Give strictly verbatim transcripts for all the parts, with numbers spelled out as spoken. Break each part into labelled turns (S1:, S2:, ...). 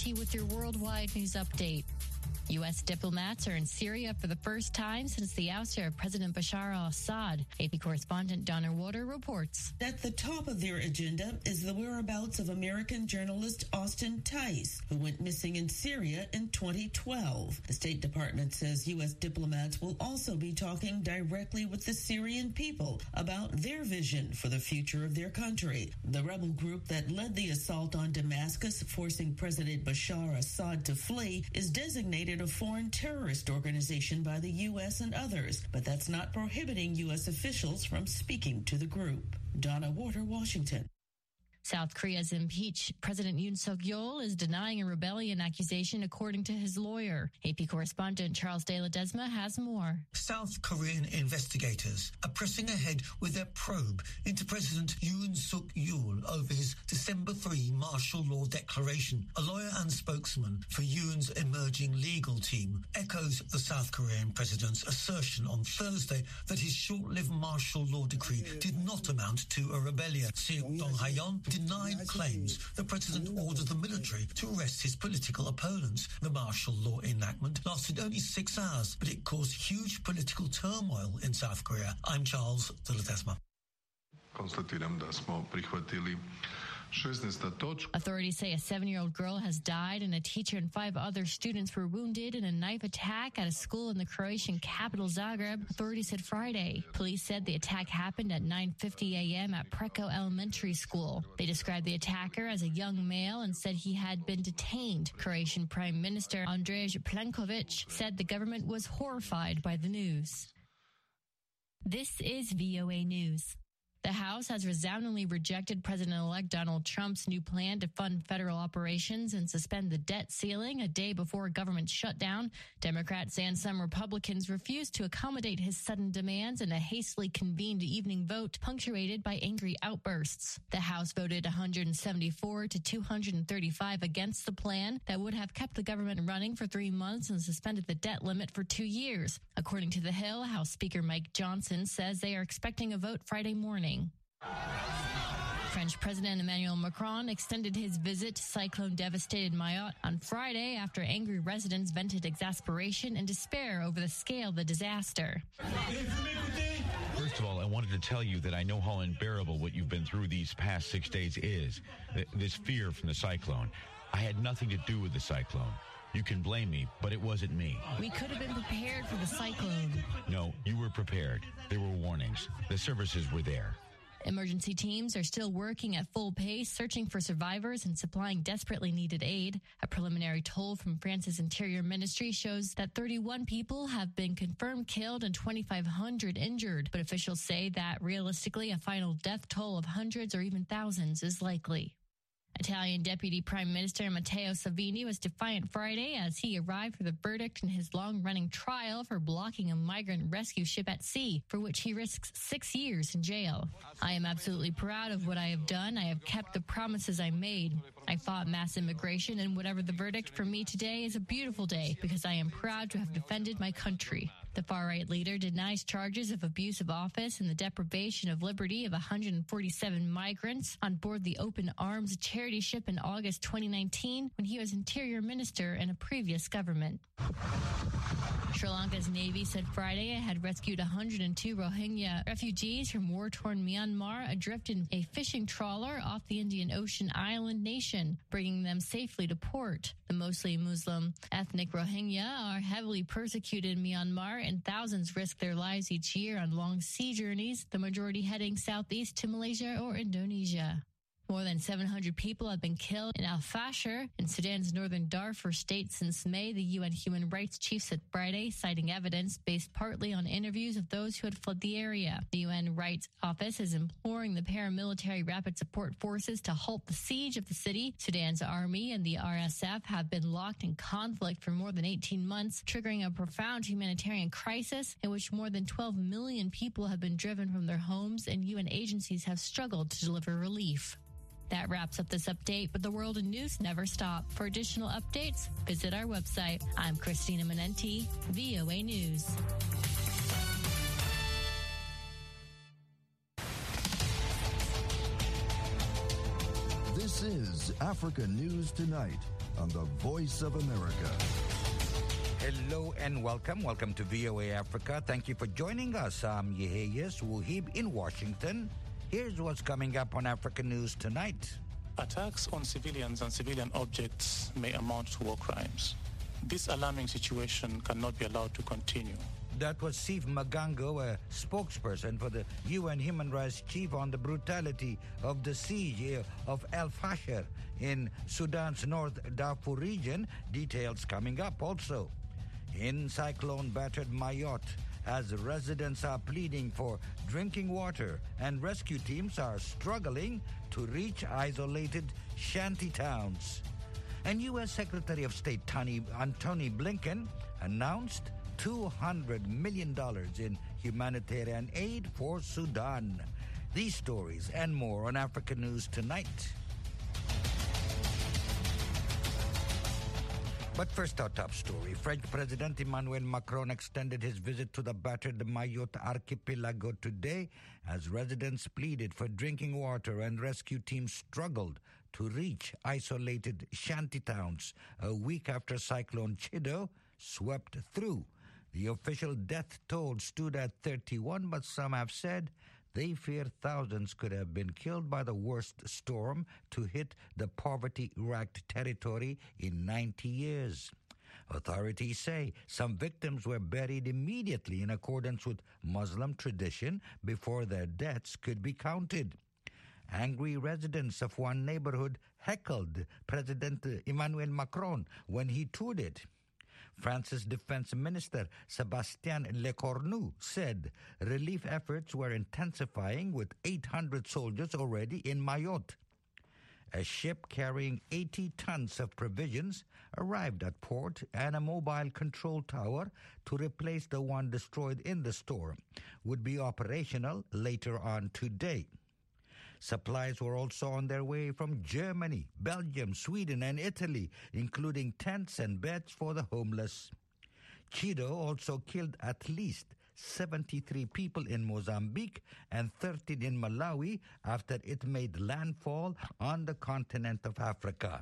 S1: Menenti with your worldwide news update. U S diplomats are in Syria for the first time since the ouster of President Bashar al-Assad. A P correspondent Donna Water reports.
S2: At the top of their agenda is the whereabouts of American journalist Austin Tice, who went missing in Syria in twenty twelve. The State Department says U S diplomats will also be talking directly with the Syrian people about their vision for the future of their country. The rebel group that led the assault on Damascus, forcing President Bashar al-Assad to flee, is designated a foreign terrorist organization by the U S and others, but that's not prohibiting U S officials from speaking to the group. Donna Water, Washington.
S1: South Korea's impeached President Yoon Suk-yeol is denying a rebellion accusation, according to his lawyer. A P correspondent Charles De Ledesma has more.
S3: South Korean investigators are pressing ahead with their probe into President Yoon Suk-yeol over his December third martial law declaration. A lawyer and spokesman for Yoon's emerging legal team echoes the South Korean president's assertion on Thursday that his short-lived martial law decree did not amount to a rebellion. Seok Dong-hayon denied claims the president ordered the military to arrest his political opponents. The martial law enactment lasted only six hours, but it caused huge political turmoil in South Korea. I'm Charles de Ledesma.
S4: Konstatiram da smo prihvatili šesnaesta točka.
S1: Authorities say a seven-year-old girl has died and a teacher and five other students were wounded in a knife attack at a school in the Croatian capital Zagreb, authorities said Friday. Police said the attack happened at nine fifty a.m. at Preko Elementary School. They described the attacker as a young male and said he had been detained. Croatian Prime Minister Andrej Plenković said the government was horrified by the news. This is V O A News. The House has resoundingly rejected President-elect Donald Trump's new plan to fund federal operations and suspend the debt ceiling a day before a government shutdown. Democrats and some Republicans refused to accommodate his sudden demands in a hastily convened evening vote punctuated by angry outbursts. The House voted one hundred seventy-four to two hundred thirty-five against the plan that would have kept the government running for three months and suspended the debt limit for two years. According to The Hill, House Speaker Mike Johnson says they are expecting a vote Friday morning. French President Emmanuel Macron extended his visit to cyclone-devastated Mayotte on Friday after angry residents vented exasperation and despair over the scale of the disaster.
S5: First of all, I wanted to tell you that I know how unbearable what you've been through these past six days is. This fear from the cyclone. I had nothing to do with the cyclone. You can blame me, but it wasn't me.
S1: We could have been prepared for the cyclone.
S5: No, you were prepared. There were warnings. The services were there.
S1: Emergency teams are still working at full pace, searching for survivors and supplying desperately needed aid. A preliminary toll from France's Interior Ministry shows that thirty-one people have been confirmed killed and twenty-five hundred injured. But officials say that realistically, a final death toll of hundreds or even thousands is likely. Italian Deputy Prime Minister Matteo Salvini was defiant Friday as he arrived for the verdict in his long-running trial for blocking a migrant rescue ship at sea, for which he risks six years in jail. I am absolutely proud of what I have done. I have kept the promises I made. I fought mass immigration, and whatever the verdict for me today is a beautiful day because I am proud to have defended my country. The far-right leader denies charges of abuse of office and the deprivation of liberty of one hundred forty-seven migrants on board the Open Arms charity ship in August twenty nineteen when he was interior minister in a previous government. Sri Lanka's Navy said Friday it had rescued one hundred two Rohingya refugees from war-torn Myanmar adrift in a fishing trawler off the Indian Ocean island nation, bringing them safely to port. The mostly Muslim ethnic Rohingya are heavily persecuted in Myanmar, and thousands risk their lives each year on long sea journeys, the majority heading southeast to Malaysia or Indonesia. More than seven hundred people have been killed in Al-Fashir in Sudan's northern Darfur state since May, the U N Human Rights Chief said Friday, citing evidence based partly on interviews of those who had fled the area. The U N Rights Office is imploring the paramilitary rapid support forces to halt the siege of the city. Sudan's army and the R S F have been locked in conflict for more than eighteen months, triggering a profound humanitarian crisis in which more than twelve million people have been driven from their homes, and U N agencies have struggled to deliver relief. That wraps up this update, but the world of news never stop. For additional updates, visit our website. I'm Christina Menenti, V O A News.
S6: This is Africa News Tonight on the Voice of America.
S7: Hello and welcome. Welcome to V O A Africa. Thank you for joining us. I'm Yeheyes Wuhib in Washington. Here's what's coming up on African News tonight.
S8: Attacks on civilians and civilian objects may amount to war crimes. This alarming situation cannot be allowed to continue.
S7: That was Steve Magango, a spokesperson for the U N Human Rights Chief on the brutality of the siege of El Fasher in Sudan's North Darfur region. Details coming up also. In cyclone-battered Mayotte, as residents are pleading for drinking water and rescue teams are struggling to reach isolated shanty towns. And U S Secretary of State Tony, Antony Blinken announced two hundred million dollars in humanitarian aid for Sudan. These stories and more on African News tonight. But first, our top story. French President Emmanuel Macron extended his visit to the battered Mayotte archipelago today as residents pleaded for drinking water and rescue teams struggled to reach isolated shanty towns a week after Cyclone Chido swept through. The official death toll stood at thirty-one, but some have said they fear thousands could have been killed by the worst storm to hit the poverty-racked territory in ninety years. Authorities say some victims were buried immediately in accordance with Muslim tradition before their deaths could be counted. Angry residents of one neighborhood heckled President Emmanuel Macron when he toured it. France's Defense Minister Sébastien Lecornu said relief efforts were intensifying with eight hundred soldiers already in Mayotte. A ship carrying eighty tons of provisions arrived at port, and a mobile control tower to replace the one destroyed in the storm would be operational later on today. Supplies were also on their way from Germany, Belgium, Sweden, and Italy, including tents and beds for the homeless. Chido also killed at least seventy-three people in Mozambique and thirteen in Malawi after it made landfall on the continent of Africa.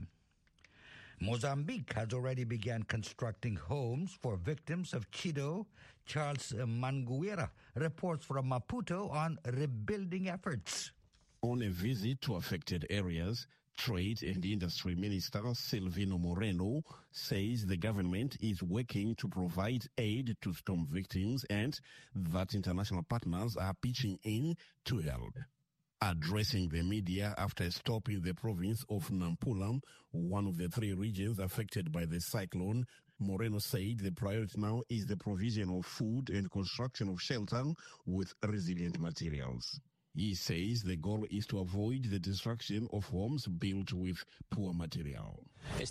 S7: Mozambique has already begun constructing homes for victims of Chido. Charles Mangueira reports from Maputo on rebuilding efforts.
S9: On a visit to affected areas, Trade and Industry Minister Silvino Moreno says the government is working to provide aid to storm victims and that international partners are pitching in to help. Addressing the media after a stop in the province of Nampula, one of the three regions affected by the cyclone, Moreno said the priority now is the provision of food and construction of shelter with resilient materials. He says the goal is to avoid the destruction of homes built with poor material.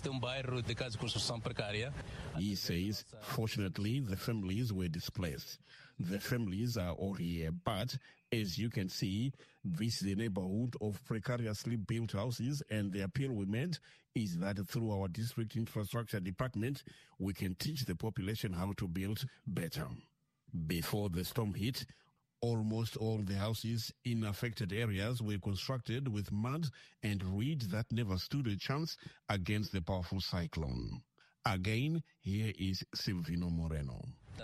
S9: He says, fortunately, the families were displaced. The families are all here, but as you can see, this is a neighborhood of precariously built houses, and the appeal we made is that through our district infrastructure department, we can teach the population how to build better. Before the storm hit, almost all the houses in affected areas were constructed with mud and reed that never stood a chance against the powerful cyclone. Again, here is Silvino Moreno.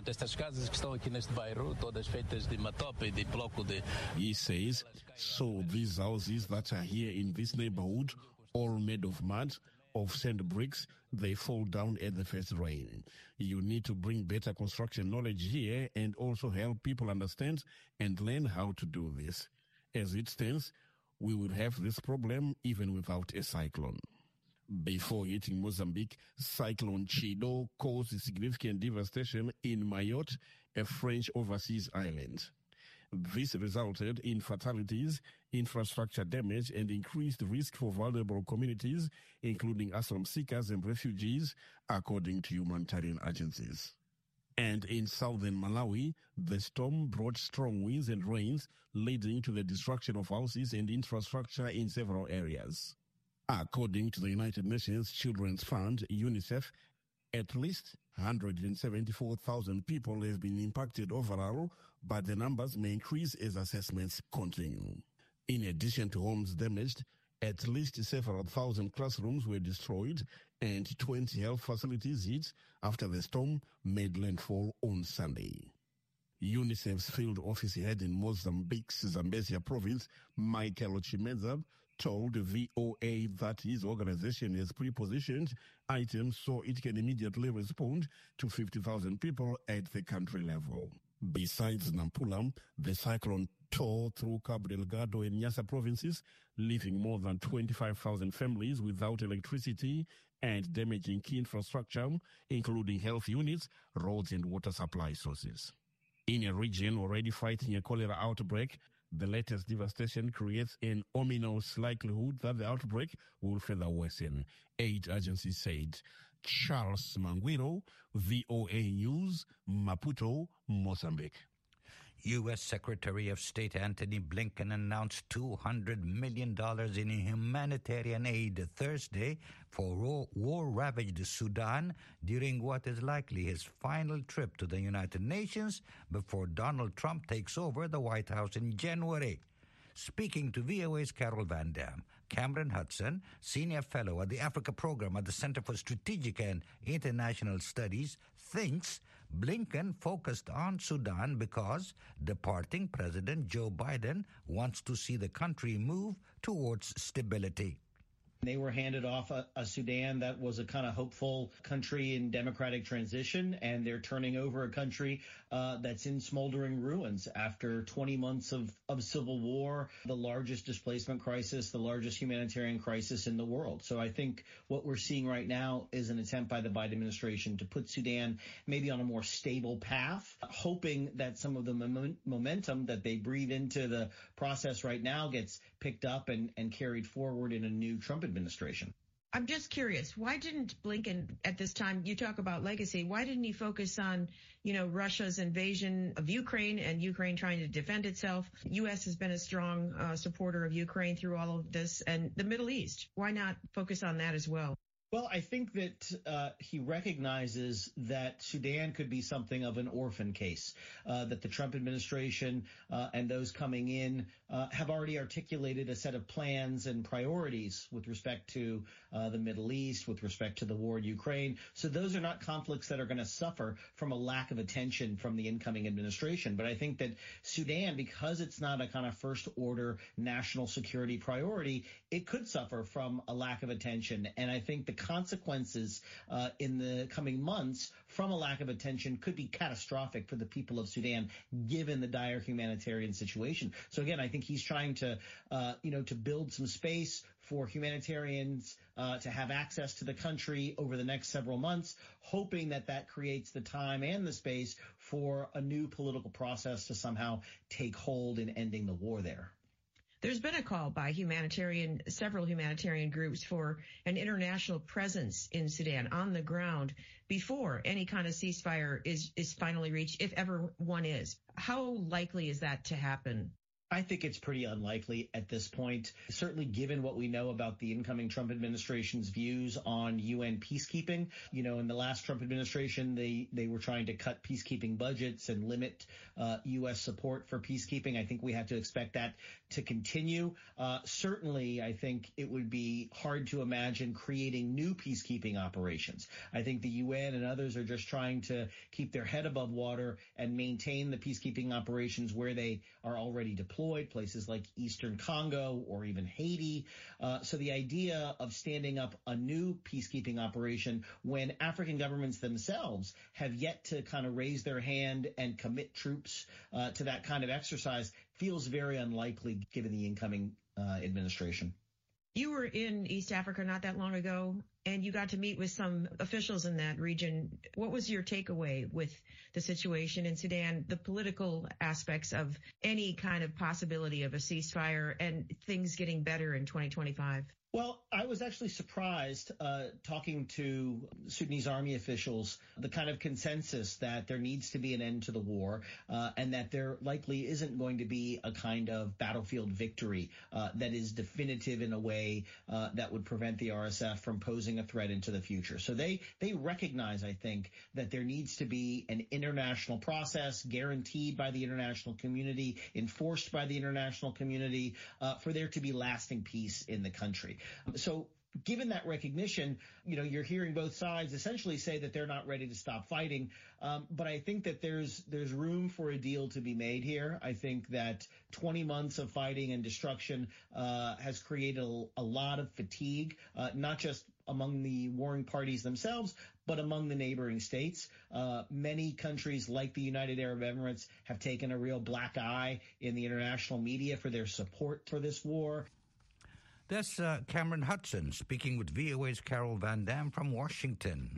S9: He says, so these houses that are here in this neighborhood, all made of mud, of sand bricks, they fall down at the first rain. You need to bring better construction knowledge here and also help people understand and learn how to do this. As it stands, we will have this problem even without a cyclone. Before hitting Mozambique, Cyclone Chido caused significant devastation in Mayotte, a French overseas island. This resulted in fatalities, infrastructure damage, and increased risk for vulnerable communities, including asylum seekers and refugees, according to humanitarian agencies. And in southern Malawi, the storm brought strong winds and rains, leading to the destruction of houses and infrastructure in several areas. According to the United Nations Children's Fund, UNICEF, at least one hundred seventy-four thousand people have been impacted overall, but the numbers may increase as assessments continue. In addition to homes damaged, at least several thousand classrooms were destroyed and twenty health facilities hit after the storm made landfall on Sunday. UNICEF's field office head in Mozambique's Zambezia province, Michael Chimeza, told V O A that his organization has pre-positioned items so it can immediately respond to fifty thousand people at the country level. Besides Nampula, the cyclone tore through Cabo Delgado and Nyasa provinces, leaving more than twenty-five thousand families without electricity and damaging key infrastructure, including health units, roads and water supply sources. In a region already fighting a cholera outbreak, the latest devastation creates an ominous likelihood that the outbreak will further worsen, aid agencies said. Charles Manguiro, V O A News, Maputo, Mozambique.
S7: U S Secretary of State Antony Blinken announced two hundred million dollars in humanitarian aid Thursday for war-ravaged Sudan during what is likely his final trip to the United Nations before Donald Trump takes over the White House in January. Speaking to V O A's Carol Van Dam, Cameron Hudson, Senior Fellow at the Africa Program at the Center for Strategic and International Studies, thinks Blinken focused on Sudan because departing President Joe Biden wants to see the country move towards stability.
S10: They were handed off a, a Sudan that was a kind of hopeful country in democratic transition, and they're turning over a country uh, that's in smoldering ruins after twenty months of, of civil war, the largest displacement crisis, the largest humanitarian crisis in the world. So I think what we're seeing right now is an attempt by the Biden administration to put Sudan maybe on a more stable path, hoping that some of the mom- momentum that they breathe into the process right now gets picked up and, and carried forward in a new Trump administration.
S11: I'm just curious, why didn't Blinken at this time, you talk about legacy, why didn't he focus on, you know, Russia's invasion of Ukraine and Ukraine trying to defend itself? U S has been a strong uh, supporter of Ukraine through all of this, and the Middle East. Why not focus on that as well?
S10: Well, I think that uh, he recognizes that Sudan could be something of an orphan case, uh, that the Trump administration uh, and those coming in uh, have already articulated a set of plans and priorities with respect to uh, the Middle East, with respect to the war in Ukraine. So those are not conflicts that are going to suffer from a lack of attention from the incoming administration. But I think that Sudan, because it's not a kind of first order national security priority, it could suffer from a lack of attention. And I think the consequences uh, in the coming months from a lack of attention could be catastrophic for the people of Sudan, given the dire humanitarian situation. So again, I think he's trying to, uh, you know, to build some space for humanitarians uh, to have access to the country over the next several months, hoping that that creates the time and the space for a new political process to somehow take hold in ending the war there.
S11: There's been a call by humanitarian, several humanitarian groups for an international presence in Sudan on the ground before any kind of ceasefire is, is finally reached, if ever one is. How likely is that to happen?
S10: I think it's pretty unlikely at this point, certainly given what we know about the incoming Trump administration's views on U N peacekeeping. You know, in the last Trump administration, they, they were trying to cut peacekeeping budgets and limit uh, U S support for peacekeeping. I think we have to expect that to continue. Uh, certainly, I think it would be hard to imagine creating new peacekeeping operations. I think the U N and others are just trying to keep their head above water and maintain the peacekeeping operations where they are already deployed. Places like Eastern Congo or even Haiti. Uh, so the idea of standing up a new peacekeeping operation when African governments themselves have yet to kind of raise their hand and commit troops uh, to that kind of exercise feels very unlikely given the incoming uh, administration.
S11: You were in East Africa not that long ago, and you got to meet with some officials in that region. What was your takeaway with the situation in Sudan, the political aspects of any kind of possibility of a ceasefire and things getting better in twenty twenty-five?
S10: Well, I was actually surprised uh, talking to Sudanese army officials, the kind of consensus that there needs to be an end to the war uh, and that there likely isn't going to be a kind of battlefield victory uh, that is definitive in a way uh, that would prevent the R S F from posing a threat into the future. So they they recognize, I think, that there needs to be an international process guaranteed by the international community, enforced by the international community uh, for there to be lasting peace in the country. So given that recognition, you know, you're hearing both sides essentially say that they're not ready to stop fighting. Um, but I think that there's there's room for a deal to be made here. I think that twenty months of fighting and destruction uh, has created a, a lot of fatigue, uh, not just among the warring parties themselves, but among the neighboring states. Uh, many countries like the United Arab Emirates have taken a real black eye in the international media for their support for this war.
S7: That's uh, Cameron Hudson speaking with V O A's Carol Van Dam from Washington.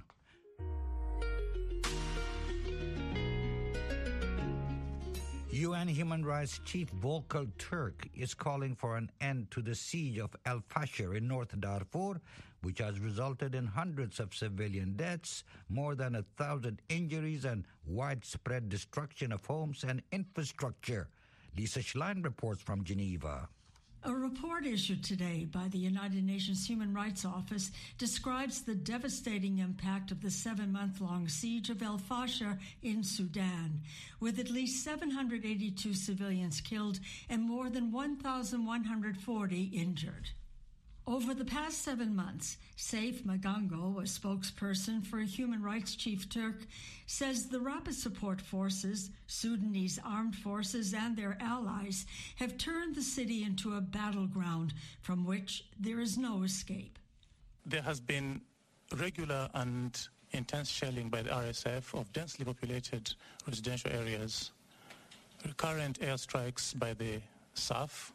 S7: U N Human Rights Chief Volker Turk is calling for an end to the siege of Al Fasher in North Darfur, which has resulted in hundreds of civilian deaths, more than a thousand injuries, and widespread destruction of homes and infrastructure. Lisa Schlein reports from Geneva.
S12: A report issued today by the United Nations Human Rights Office describes the devastating impact of the seven-month-long siege of El Fasher in Sudan, with at least seven hundred eighty-two civilians killed and more than one thousand one hundred forty injured. Over the past seven months, Saif Magango, a spokesperson for Human Rights Chief Turk, says the Rapid Support Forces, Sudanese armed forces, and their allies have turned the city into a battleground from which there is no escape.
S8: There has been regular and intense shelling by the R S F of densely populated residential areas, recurrent airstrikes by the S A F,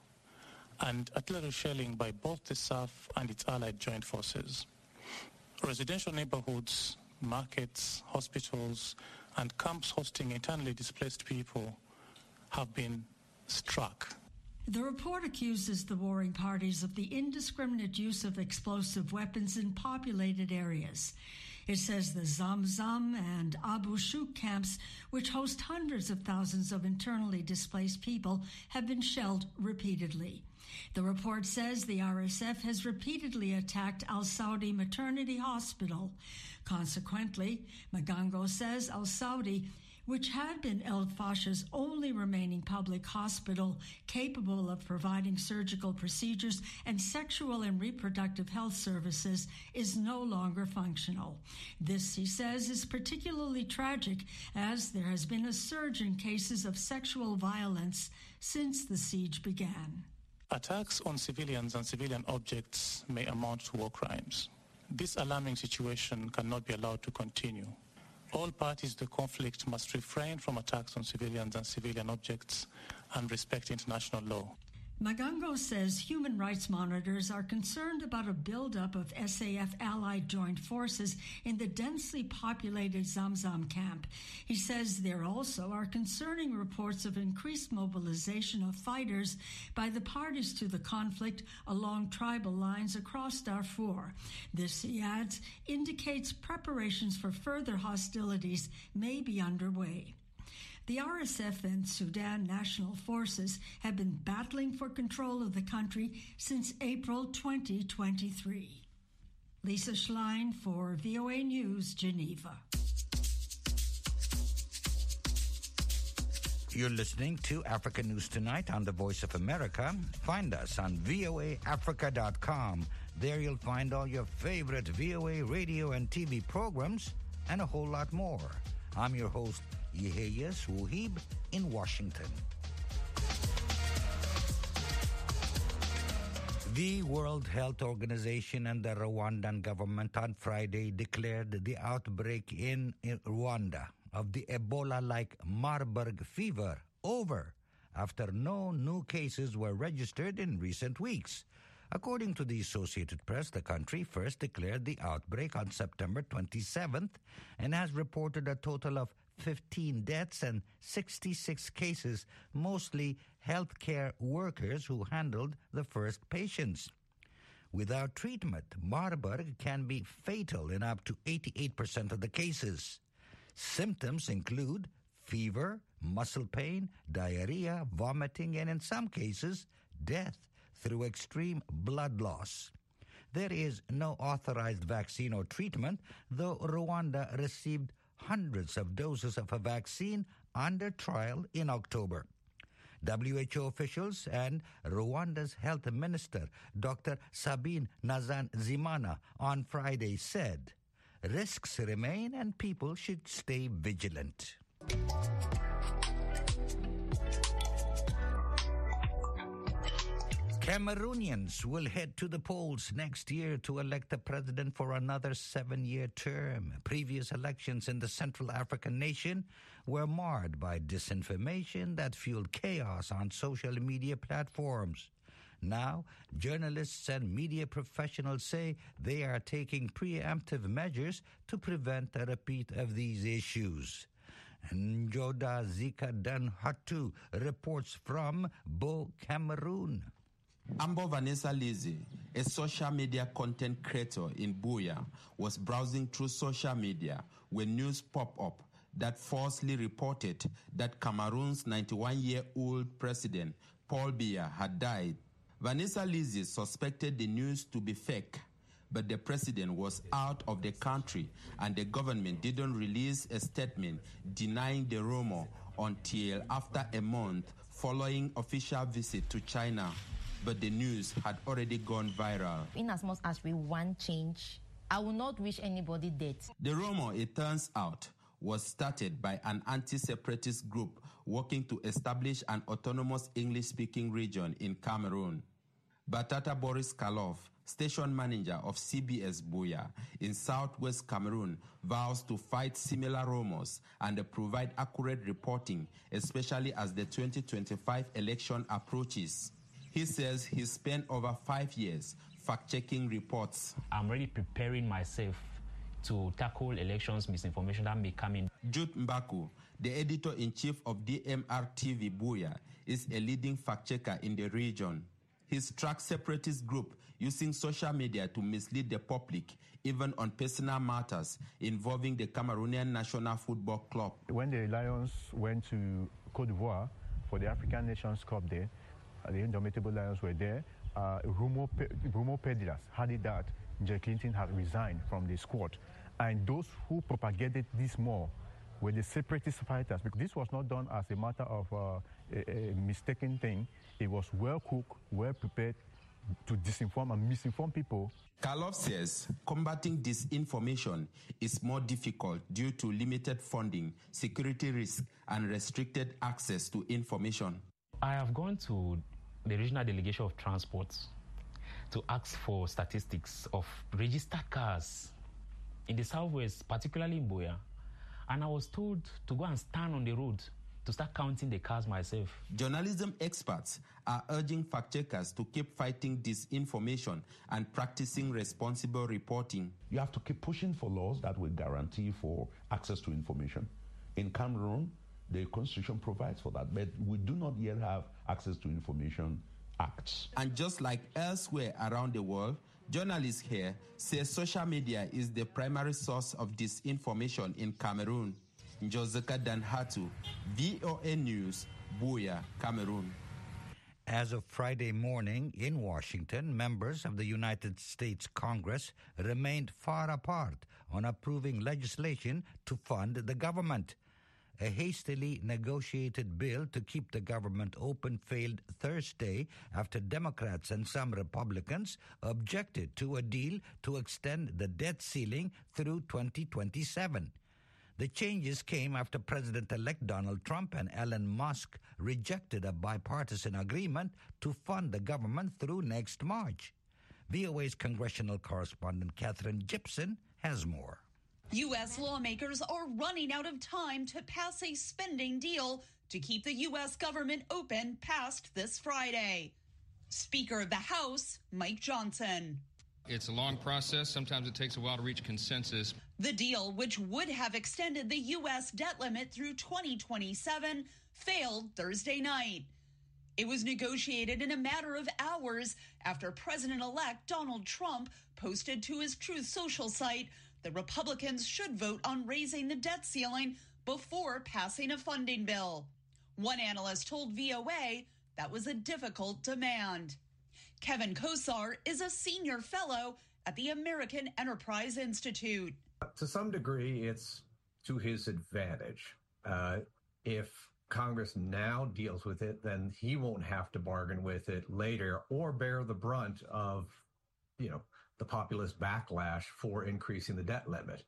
S8: and artillery shelling by both the S A F and its allied joint forces. Residential neighborhoods, markets, hospitals, and camps hosting internally displaced people have been struck.
S12: The report accuses the warring parties of the indiscriminate use of explosive weapons in populated areas. It says the Zamzam and Abu Shuk camps, which host hundreds of thousands of internally displaced people, have been shelled repeatedly. The report says the R S F has repeatedly attacked Al Saudi Maternity Hospital. Consequently, Magango says Al Saudi, which had been El Fasher's only remaining public hospital capable of providing surgical procedures and sexual and reproductive health services, is no longer functional. This, he says, is particularly tragic as there has been a surge in cases of sexual violence since the siege began.
S8: Attacks on civilians and civilian objects may amount to war crimes. This alarming situation cannot be allowed to continue. All parties to the conflict must refrain from attacks on civilians and civilian objects and respect international law.
S12: Magango says human rights monitors are concerned about a buildup of S A F allied joint forces in the densely populated Zamzam camp. He says there also are concerning reports of increased mobilization of fighters by the parties to the conflict along tribal lines across Darfur. This, he adds, indicates preparations for further hostilities may be underway. The R S F and Sudan National Forces have been battling for control of the country since April twenty twenty-three. Lisa Schlein for V O A News, Geneva.
S7: You're listening to Africa News Tonight on the Voice of America. Find us on V O A Africa dot com. There you'll find all your favorite V O A radio and T V programs and a whole lot more. I'm your host, Yeheyes Wuhib in Washington. The World Health Organization and the Rwandan government on Friday declared the outbreak in Rwanda of the Ebola-like Marburg fever over after no new cases were registered in recent weeks. According to the Associated Press, the country first declared the outbreak on September twenty-seventh and has reported a total of fifteen deaths and sixty-six cases, mostly healthcare workers who handled the first patients. Without treatment, Marburg can be fatal in up to eighty-eight percent of the cases. Symptoms include fever, muscle pain, diarrhea, vomiting, and in some cases, death through extreme blood loss. There is no authorized vaccine or treatment, though Rwanda received hundreds of doses of a vaccine under trial in October. W H O officials and Rwanda's health minister, Doctor Sabine Nsanzimana, on Friday said risks remain and people should stay vigilant. Cameroonians will head to the polls next year to elect a president for another seven-year term. Previous elections in the Central African nation were marred by disinformation that fueled chaos on social media platforms. Now, journalists and media professionals say they are taking preemptive measures to prevent a repeat of these issues. Njoda Zika Danhatu reports from Bo, Cameroon.
S13: Ambo Vanessa Lizzie, a social media content creator in Buea, was browsing through social media when news popped up that falsely reported that Cameroon's ninety-one-year-old president, Paul Biya, had died. Vanessa Lizzie suspected the news to be fake, but the president was out of the country and the government didn't release a statement denying the rumor until after a month following official visit to China. But the news had already gone viral.
S14: In as much as we want change, I will not wish anybody death.
S13: The rumor, it turns out, was started by an anti-separatist group working to establish an autonomous English-speaking region in Cameroon. Batata Boris Karlov, station manager of C B S Buea in southwest Cameroon, vows to fight similar rumors and provide accurate reporting, especially as the twenty twenty-five election approaches. He says he spent over five years fact-checking reports.
S15: I'm already preparing myself to tackle elections misinformation that may come in.
S13: Jude Mbaku, the editor-in-chief of D M R T V Buea, is a leading fact-checker in the region. He's tracked separatist group using social media to mislead the public, even on personal matters involving the Cameroonian National Football Club.
S16: When the Lions went to Côte d'Ivoire for the African Nations Cup there, the Indomitable Lions were there. Uh, rumor, rumor peddlers had it that Jay Clinton had resigned from the squad. And those who propagated this more were the separatist fighters, because this was not done as a matter of uh, a, a mistaken thing. It was well cooked, well prepared to disinform and misinform people.
S13: Karlov says combating disinformation is more difficult due to limited funding, security risk, and restricted access to information.
S15: I have gone to the regional delegation of transport to ask for statistics of registered cars in the southwest, particularly in Buea. And I was told to go and stand on the road to start counting the cars myself.
S13: Journalism experts are urging fact-checkers to keep fighting disinformation and practicing responsible reporting.
S17: You have to keep pushing for laws that will guarantee for access to information. In Cameroon, the Constitution provides for that, but we do not yet have access to information acts.
S13: And just like elsewhere around the world, journalists here say social media is the primary source of disinformation in Cameroon. Njozeka Danhatu, V O A News, Buea, Cameroon.
S7: As of Friday morning in Washington, members of the United States Congress remained far apart on approving legislation to fund the government. A hastily negotiated bill to keep the government open failed Thursday after Democrats and some Republicans objected to a deal to extend the debt ceiling through twenty twenty-seven. The changes came after President-elect Donald Trump and Elon Musk rejected a bipartisan agreement to fund the government through next March. V O A's congressional correspondent Catherine Gibson has more.
S18: U S lawmakers are running out of time to pass a spending deal to keep the U S government open past this Friday. Speaker of the House, Mike Johnson.
S19: It's a long process. Sometimes it takes a while to reach consensus.
S18: The deal, which would have extended the U S debt limit through twenty twenty-seven, failed Thursday night. It was negotiated in a matter of hours after President-elect Donald Trump posted to his Truth Social site the Republicans should vote on raising the debt ceiling before passing a funding bill. One analyst told V O A that was a difficult demand. Kevin Kosar is a senior fellow at the American Enterprise Institute.
S20: To some degree, it's to his advantage. Uh, if Congress now deals with it, then he won't have to bargain with it later or bear the brunt of, you know, the populist backlash for increasing the debt limit.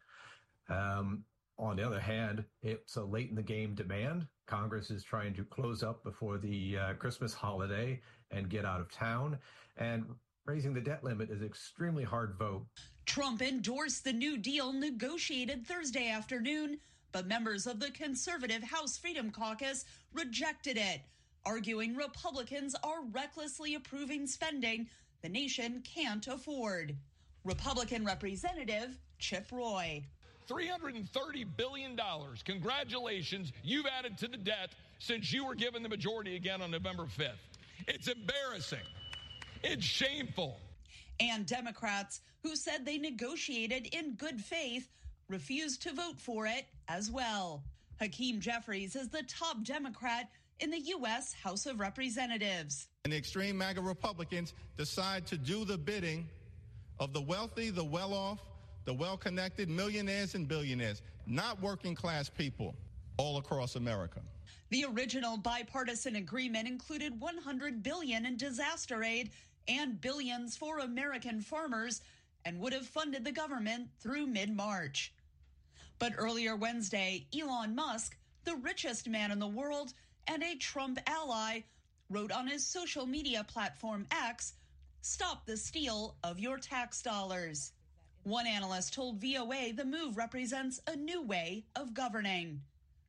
S20: Um, on the other hand, it's a late in the game demand. Congress is trying to close up before the uh, Christmas holiday and get out of town. And raising the debt limit is an extremely hard vote.
S18: Trump endorsed the New Deal negotiated Thursday afternoon, but members of the conservative House Freedom Caucus rejected it, arguing Republicans are recklessly approving spending the nation can't afford. Republican Representative Chip Roy.
S21: three hundred thirty billion dollars. Congratulations, you've added to the debt since you were given the majority again on November fifth. It's embarrassing. It's shameful.
S18: And Democrats, who said they negotiated in good faith, refused to vote for it as well. Hakeem Jeffries is the top Democrat in the U S House of Representatives.
S22: And the extreme MAGA Republicans decide to do the bidding of the wealthy, the well-off, the well-connected, millionaires and billionaires, not working class people all across America.
S18: The original bipartisan agreement included one hundred billion dollars in disaster aid and billions for American farmers and would have funded the government through mid-March. But earlier Wednesday, Elon Musk, the richest man in the world and a Trump ally, wrote on his social media platform X, "Stop the steal of your tax dollars." One analyst told V O A the move represents a new way of governing.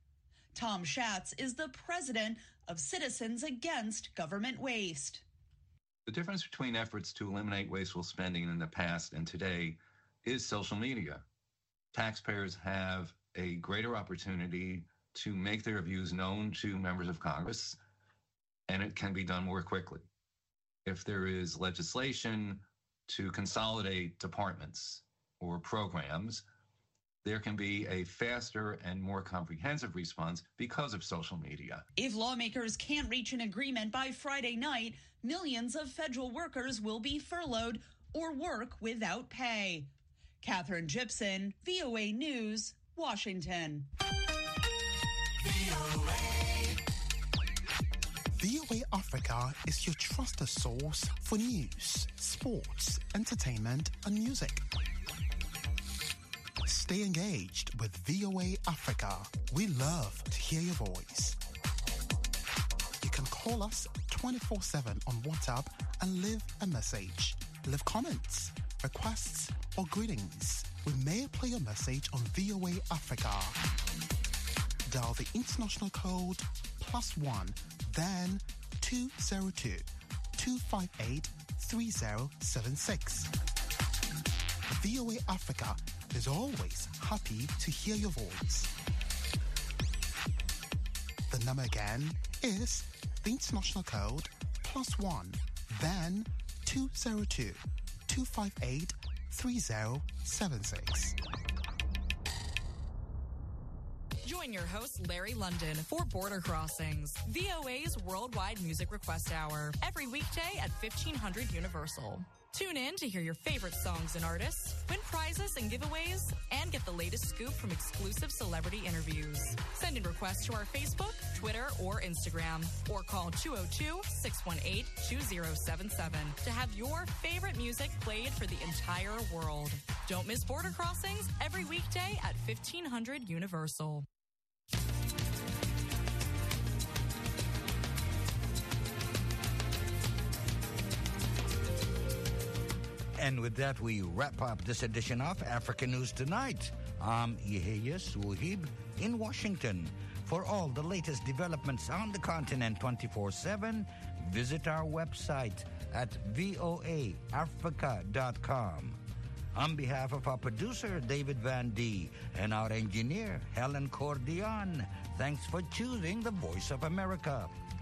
S18: Tom Schatz is the president of Citizens Against Government Waste.
S23: The difference between efforts to eliminate wasteful spending in the past and today is social media. Taxpayers have a greater opportunity to make their views known to members of Congress, and it can be done more quickly. If there is legislation to consolidate departments or programs, there can be a faster and more comprehensive response because of social media.
S18: If lawmakers can't reach an agreement by Friday night, millions of federal workers will be furloughed or work without pay. Catherine Gibson, V O A News, Washington.
S24: V O A Africa is your trusted source for news, sports, entertainment, and music. Stay engaged with V O A Africa. We love to hear your voice. You can call us twenty-four seven on WhatsApp and leave a message. Leave comments, requests, or greetings. We may play your message on V O A Africa. Dial the international code plus one, then two zero two, two five eight, three zero seven six. V O A Africa is always happy to hear your voice. The number again is the international code plus one, then two zero two, two five eight, three zero seven six.
S25: Join your host, Larry London, for Border Crossings, V O A's worldwide music request hour, every weekday at fifteen hundred Universal. Tune in to hear your favorite songs and artists, win prizes and giveaways, and get the latest scoop from exclusive celebrity interviews. Send in requests to our Facebook, Twitter, or Instagram, or call two oh two, six one eight, two oh seven seven to have your favorite music played for the entire world. Don't miss Border Crossings every weekday at fifteen hundred Universal.
S7: And with that, we wrap up this edition of Africa News Tonight. I'm Yehia Suhib in Washington. For all the latest developments on the continent twenty-four seven, visit our website at voa africa dot com. On behalf of our producer, David Van D, and our engineer, Helen Cordian, thanks for choosing the Voice of America.